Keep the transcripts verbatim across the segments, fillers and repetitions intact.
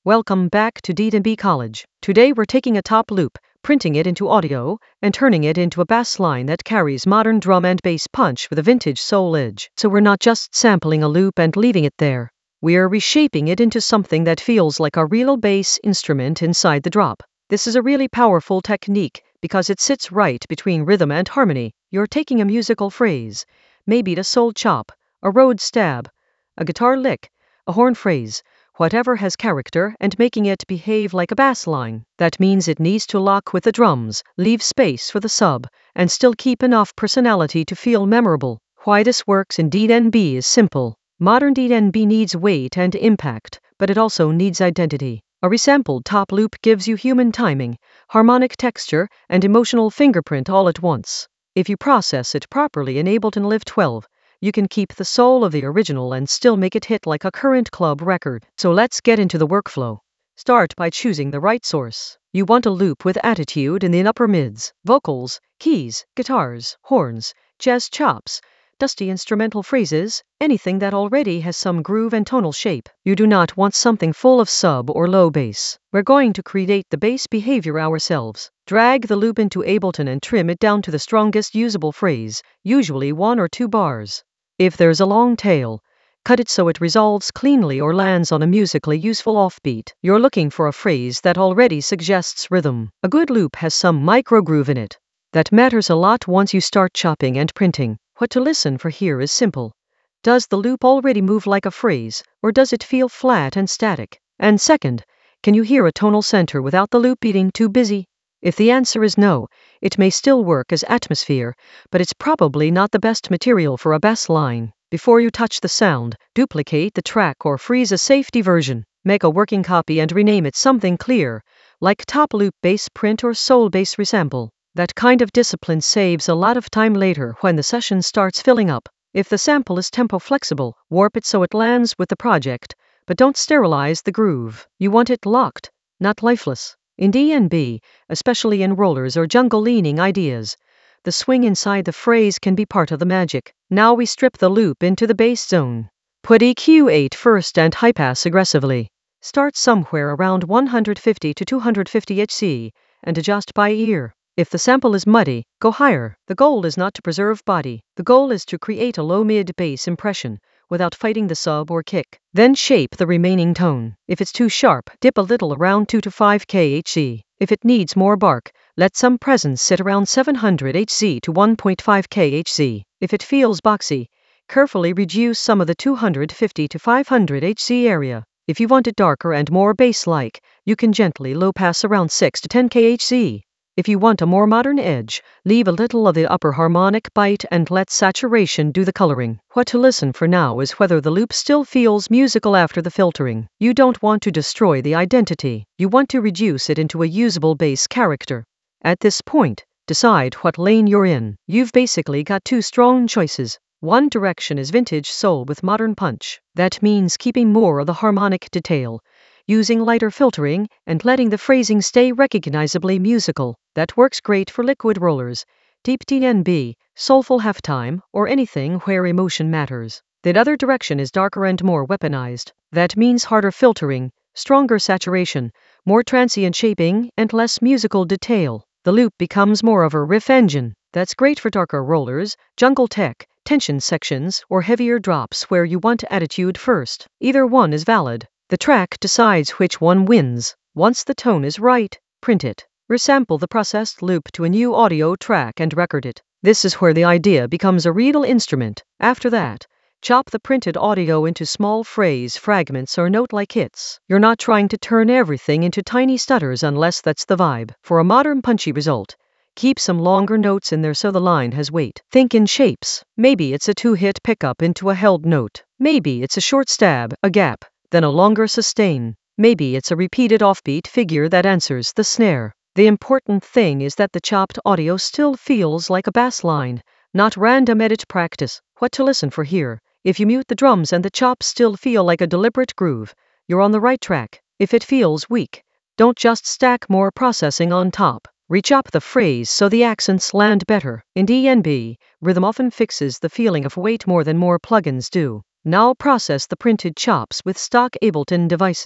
Welcome back to D and B College. Today we're taking a top loop, printing it into audio, and turning it into a bass line that carries modern drum and bass punch with a vintage soul edge. So we're not just sampling a loop and leaving it there. We're reshaping it into something that feels like a real bass instrument inside the drop. This is a really powerful technique because it sits right between rhythm and harmony. You're taking a musical phrase, maybe a soul chop, a road stab, a guitar lick, a horn phrase, whatever has character, and making it behave like a bass line. That means it needs to lock with the drums, leave space for the sub, and still keep enough personality to feel memorable. Why this works in D and B is simple. Modern D and B needs weight and impact, but it also needs identity. A resampled top loop gives you human timing, harmonic texture, and emotional fingerprint all at once. If you process it properly in Ableton Live twelve, you can keep the soul of the original and still make it hit like a current club record. So let's get into the workflow. Start by choosing the right source. You want a loop with attitude in the upper mids, vocals, keys, guitars, horns, jazz chops, dusty instrumental phrases, anything that already has some groove and tonal shape. You do not want something full of sub or low bass. We're going to create the bass behavior ourselves. Drag the loop into Ableton and trim it down to the strongest usable phrase, usually one or two bars. If there's a long tail, cut it so it resolves cleanly or lands on a musically useful offbeat. You're looking for a phrase that already suggests rhythm. A good loop has some micro groove in it. That matters a lot once you start chopping and printing. What to listen for here is simple. Does the loop already move like a phrase, or does it feel flat and static? And second, can you hear a tonal center without the loop being too busy? If the answer is no, it may still work as atmosphere, but it's probably not the best material for a bass line. Before you touch the sound, duplicate the track or freeze a safety version. Make a working copy and rename it something clear, like top loop bass print or soul bass resample. That kind of discipline saves a lot of time later when the session starts filling up. If the sample is tempo flexible, warp it so it lands with the project, but don't sterilize the groove. You want it locked, not lifeless. In D and B, especially in rollers or jungle-leaning ideas, the swing inside the phrase can be part of the magic. Now we strip the loop into the bass zone. Put E Q eight first and high pass aggressively. Start somewhere around one hundred fifty to two hundred fifty hertz and adjust by ear. If the sample is muddy, go higher. The goal is not to preserve body. The goal is to create a low-mid bass impression without fighting the sub or kick. Then shape the remaining tone. If it's too sharp, dip a little around two to five hertz. If it needs more bark, let some presence sit around seven hundred hertz to one point five hertz. If it feels boxy, carefully reduce some of the two hundred fifty to five hundred hertz area. If you want it darker and more bass-like, you can gently low pass around six to ten hertz. If you want a more modern edge, leave a little of the upper harmonic bite and let saturation do the coloring. What to listen for now is whether the loop still feels musical after the filtering. You don't want to destroy the identity. You want to reduce it into a usable bass character. At this point, decide what lane you're in. You've basically got two strong choices. One direction is vintage soul with modern punch. That means keeping more of the harmonic detail, using lighter filtering, and letting the phrasing stay recognizably musical. That works great for liquid rollers, deep D and B, soulful halftime, or anything where emotion matters. The other direction is darker and more weaponized. That means harder filtering, stronger saturation, more transient shaping, and less musical detail. The loop becomes more of a riff engine. That's great for darker rollers, jungle tech, tension sections, or heavier drops where you want attitude first. Either one is valid. The track decides which one wins. Once the tone is right, print it. Resample the processed loop to a new audio track and record it. This is where the idea becomes a real instrument. After that, chop the printed audio into small phrase fragments or note-like hits. You're not trying to turn everything into tiny stutters unless that's the vibe. For a modern punchy result, keep some longer notes in there so the line has weight. Think in shapes. Maybe it's a two-hit pickup into a held note. Maybe it's a short stab, a gap, then a longer sustain. Maybe it's a repeated offbeat figure that answers the snare. The important thing is that the chopped audio still feels like a bass line, not random edit practice. What to listen for here? If you mute the drums and the chops still feel like a deliberate groove, you're on the right track. If it feels weak, don't just stack more processing on top. Rechop the phrase so the accents land better. In D and B, rhythm often fixes the feeling of weight more than more plugins do. Now process the printed chops with stock Ableton devices.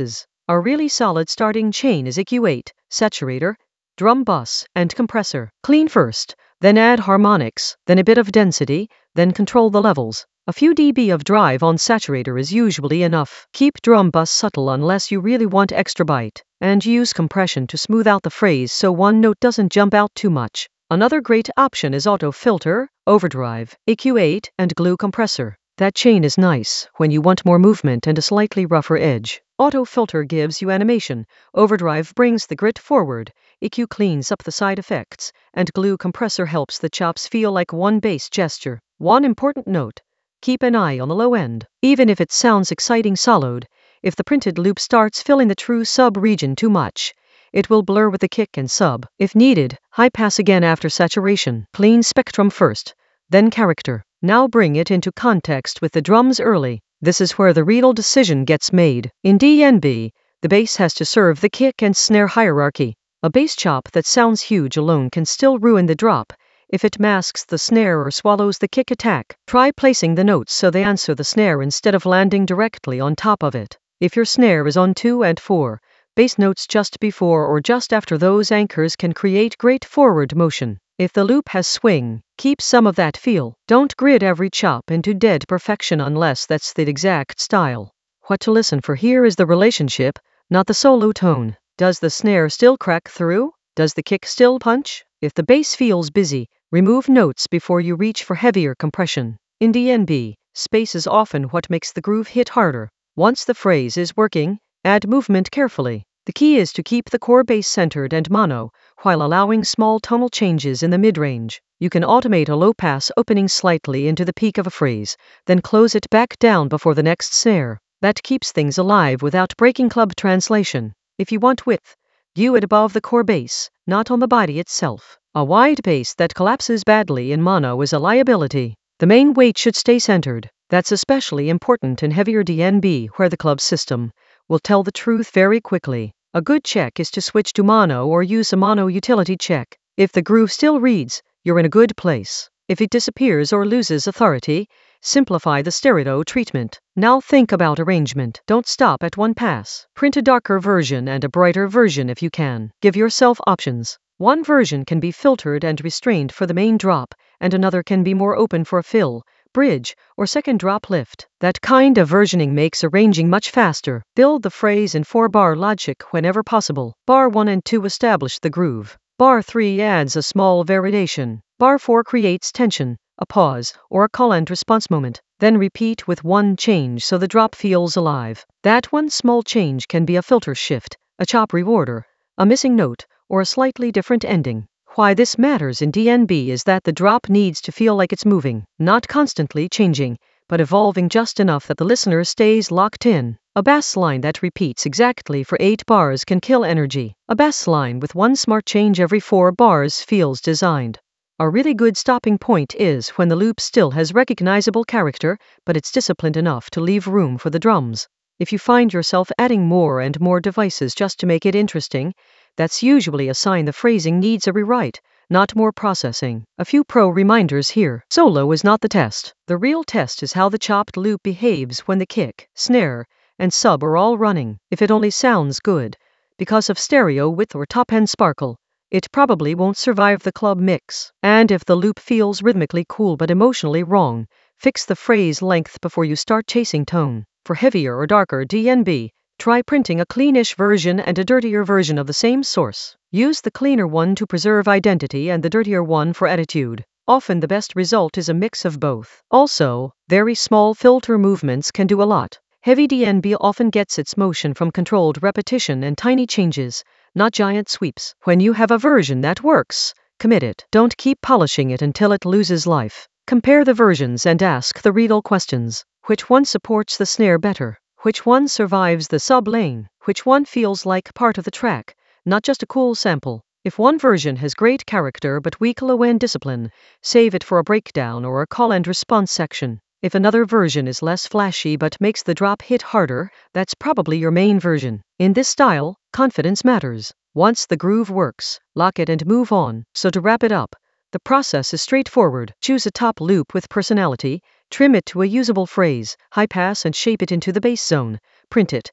A really solid starting chain is E Q eight, saturator, drum bus, and compressor. Clean first, then add harmonics, then a bit of density, then control the levels. A few dB of drive on saturator is usually enough. Keep drum bus subtle unless you really want extra bite, and use compression to smooth out the phrase so one note doesn't jump out too much. Another great option is auto filter, overdrive, E Q eight, and glue compressor. That chain is nice when you want more movement and a slightly rougher edge. Auto filter gives you animation, overdrive brings the grit forward, E Q cleans up the side effects, and glue compressor helps the chops feel like one bass gesture. One important note: keep an eye on the low end. Even if it sounds exciting soloed, if the printed loop starts filling the true sub region too much, it will blur with the kick and sub. If needed, high pass again after saturation. Clean spectrum first, then character. Now bring it into context with the drums early. This is where the real decision gets made. In D N B, the bass has to serve the kick and snare hierarchy. A bass chop that sounds huge alone can still ruin the drop if it masks the snare or swallows the kick attack. Try placing the notes so they answer the snare instead of landing directly on top of it. If your snare is on two and four, bass notes just before or just after those anchors can create great forward motion. If the loop has swing, keep some of that feel. Don't grid every chop into dead perfection unless that's the exact style. What to listen for here is the relationship, not the solo tone. Does the snare still crack through? Does the kick still punch? If the bass feels busy, remove notes before you reach for heavier compression. In D N B, space is often what makes the groove hit harder. Once the phrase is working, add movement carefully. The key is to keep the core bass centered and mono, while allowing small tonal changes in the mid-range. You can automate a low pass opening slightly into the peak of a phrase, then close it back down before the next snare. That keeps things alive without breaking club translation. If you want width, view it above the core bass, not on the body itself. A wide bass that collapses badly in mono is a liability. The main weight should stay centered. That's especially important in heavier D N B where the club system will tell the truth very quickly. A good check is to switch to mono or use a mono utility check. If the groove still reads, you're in a good place. If it disappears or loses authority, simplify the stereo treatment. Now think about arrangement. Don't stop at one pass. Print a darker version and a brighter version if you can. Give yourself options. One version can be filtered and restrained for the main drop, and another can be more open for a fill, bridge, or second drop lift. That kind of versioning makes arranging much faster. Build the phrase in four-bar logic whenever possible. Bar one and two establish the groove. Bar three adds a small variation. Bar four creates tension, a pause, or a call and response moment. Then repeat with one change so the drop feels alive. That one small change can be a filter shift, a chop reorder, a missing note, or a slightly different ending. Why this matters in D N B is that the drop needs to feel like it's moving, not constantly changing, but evolving just enough that the listener stays locked in. A bass line that repeats exactly for eight bars can kill energy. A bass line with one smart change every four bars feels designed. A really good stopping point is when the loop still has recognizable character, but it's disciplined enough to leave room for the drums. If you find yourself adding more and more devices just to make it interesting, that's usually a sign the phrasing needs a rewrite, not more processing. A few pro reminders here. Solo is not the test. The real test is how the chopped loop behaves when the kick, snare, and sub are all running. If it only sounds good, because of stereo width or top-end sparkle, it probably won't survive the club mix. And if the loop feels rhythmically cool but emotionally wrong, fix the phrase length before you start chasing tone. For heavier or darker D N B, try printing a cleanish version and a dirtier version of the same source. Use the cleaner one to preserve identity and the dirtier one for attitude. Often the best result is a mix of both. Also, very small filter movements can do a lot. Heavy D N B often gets its motion from controlled repetition and tiny changes, not giant sweeps. When you have a version that works, commit it. Don't keep polishing it until it loses life. Compare the versions and ask the real questions. Which one supports the snare better? Which one survives the sub lane? Which one feels like part of the track, not just a cool sample? If one version has great character but weak low-end discipline, save it for a breakdown or a call and response section. If another version is less flashy but makes the drop hit harder, that's probably your main version. In this style, confidence matters. Once the groove works, lock it and move on. So to wrap it up, the process is straightforward. Choose a top loop with personality, trim it to a usable phrase, high pass and shape it into the bass zone, print it,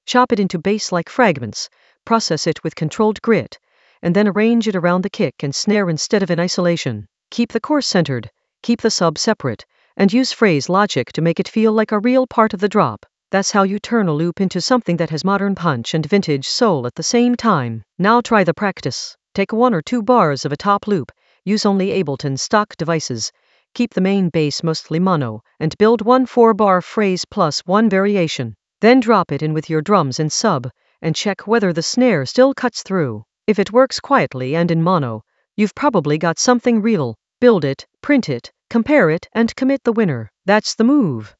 Chop it into bass-like fragments, process it with controlled grit, and then arrange it around the kick and snare instead of in isolation. Keep the core centered, keep the sub separate, and use phrase logic to make it feel like a real part of the drop. That's how you turn a loop into something that has modern punch and vintage soul at the same time. Now try the practice. Take one or two bars of a top loop, use only Ableton stock devices, keep the main bass mostly mono, and build one four-bar phrase plus one variation. Then drop it in with your drums and sub, and check whether the snare still cuts through. If it works quietly and in mono, you've probably got something real. Build it, print it, compare it, and commit the winner. That's the move.